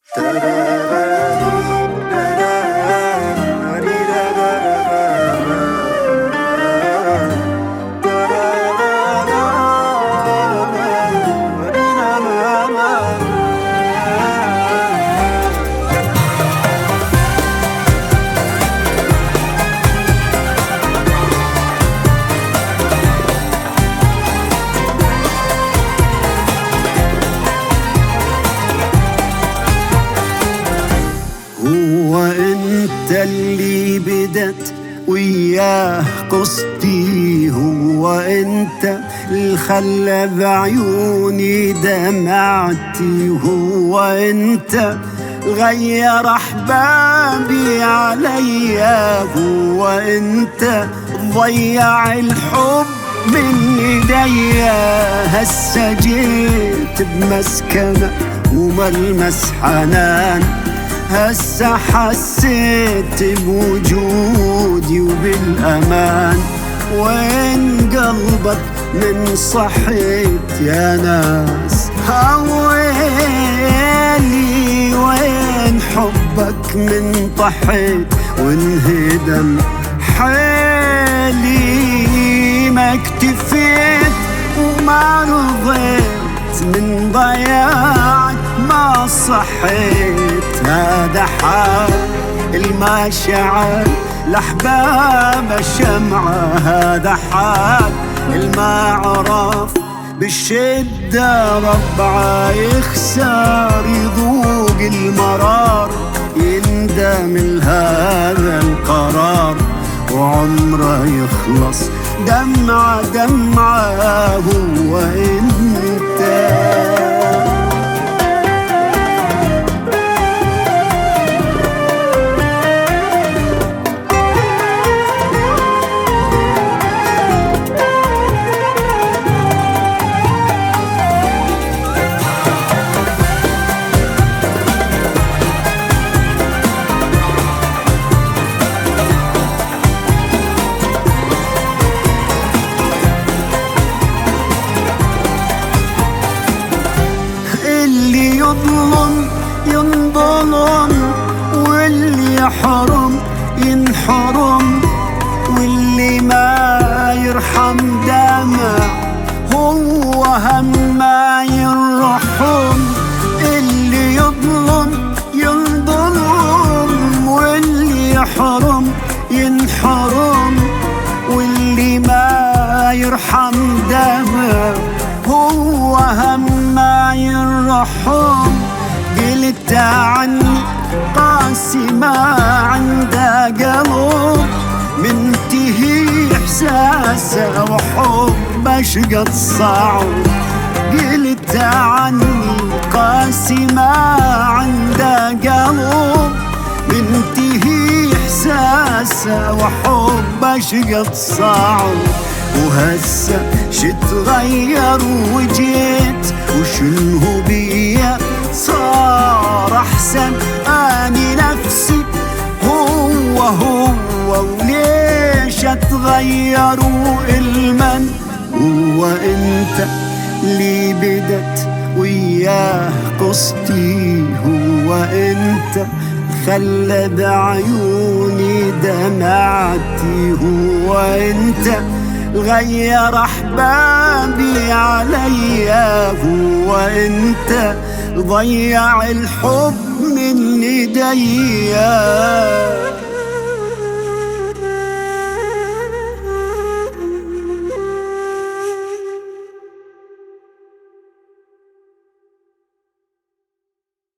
هو انت اللي بدت وياه قصتي، هو انت اللي خلى بعيوني دمعتي، هو انت غير احبابي عليا، هو انت ضيع الحب من ايديا. هسه جيت بمسكنة وملمس حنان، هسه حسيت بوجودي وبالأمان. وين قلبك من صحيت يا ناس؟ ويلي وين حبك من طحيت وانهدم حيلي؟ ما اكتفيت وما رضيت من ضياعك ما صحيت. هذا حال الما شعل الأحباب الشمعة، هذا حال الما عرف بالشدة ربعه. يخسر يذوق المرار، يندم لهذا القرار، وعمره يخلص دمعة دمعة. هو انت يظلم ينظلم، واللي يحرم ينحرم، واللي ما يرحم دمع هو هم ما يرحم. اللي يظلم ينظلم، واللي يحرم ينحرم، واللي ما يرحم دمع هو هم ما يرحم. قلت عني قاسي ما عنده قلب، منتهي احساسه وحبه شقد صعب. قلت عني قاسي ما عنده قلب، منتهي احساسه وحبه شقد صعب. وهسه شتغير وجيت وشنو بيا صار احسن؟ اني نفسي هو وليش اتغير والمن؟ هو انت اللي بدت وياه قصتي، هو انت خلى بعيوني دمعتي، هو انت غير احبابي عليا، هو انت ضيع الحب من ايديا.